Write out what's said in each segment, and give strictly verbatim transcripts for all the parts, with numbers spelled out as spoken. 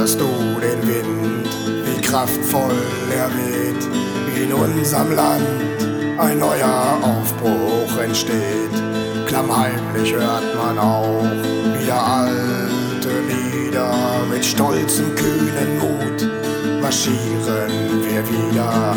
hörst du den Wind, wie kraftvoll er weht, wie in unserem Land ein neuer Aufbruch entsteht. Klammheimlich hört man auch wieder alte Lieder, mit stolzem, kühnen Mut marschieren wir wieder.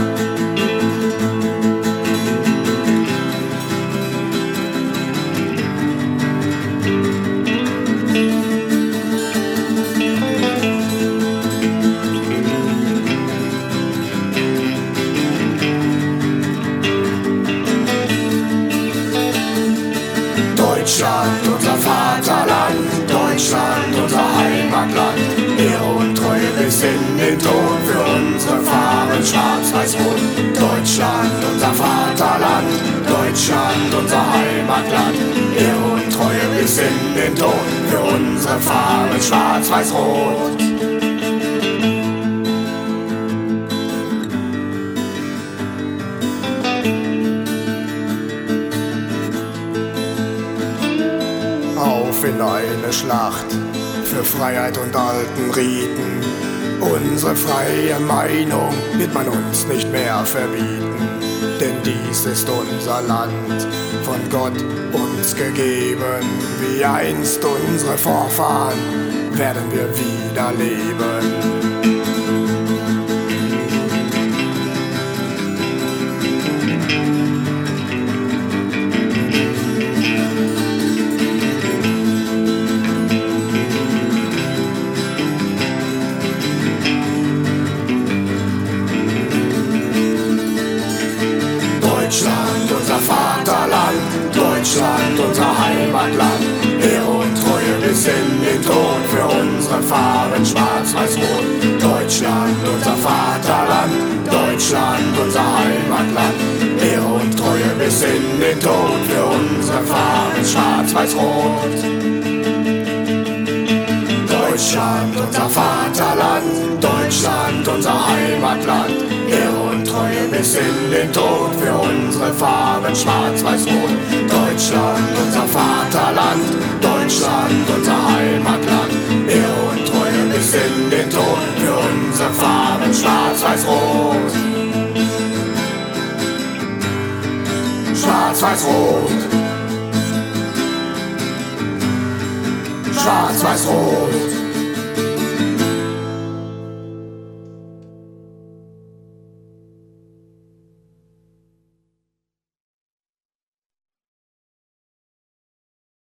Deutschland, unser Vaterland, Deutschland, unser Heimatland, Ehre und Treue bis in den Tod, für unsere Farben schwarz-weiß-rot. Deutschland, unser Vaterland, Deutschland, unser Heimatland, Ehre und Treue bis in den Tod, für unsere Farben schwarz-weiß-rot. Auf in eine Schlacht für Freiheit und alten Riten. Unsere freie Meinung wird man uns nicht mehr verbieten, denn dies ist unser Land, von Gott uns gegeben. Wie einst unsere Vorfahren werden wir wieder leben. Deutschland, unser Vaterland, Deutschland, unser Heimatland, Ehre und Treue bis in den Tod, für unsere Farben schwarz-weiß-rot. Deutschland, unser Vaterland, Deutschland, unser Heimatland, Ehre und Treue bis in den Tod, für unsere Farben schwarz-weiß-rot. Deutschland, unser Vaterland, Deutschland, unser Heimatland, Ehre und Treue bis in den Tod, für unsere Farben schwarz-weiß-rot. Deutschland, unser Vaterland, Deutschland, unser Heimatland, Ehre und Treue bis in den Tod, für unsere Farben schwarz-weiß-rot. Schwarz-weiß-rot. Schwarz-weiß-rot.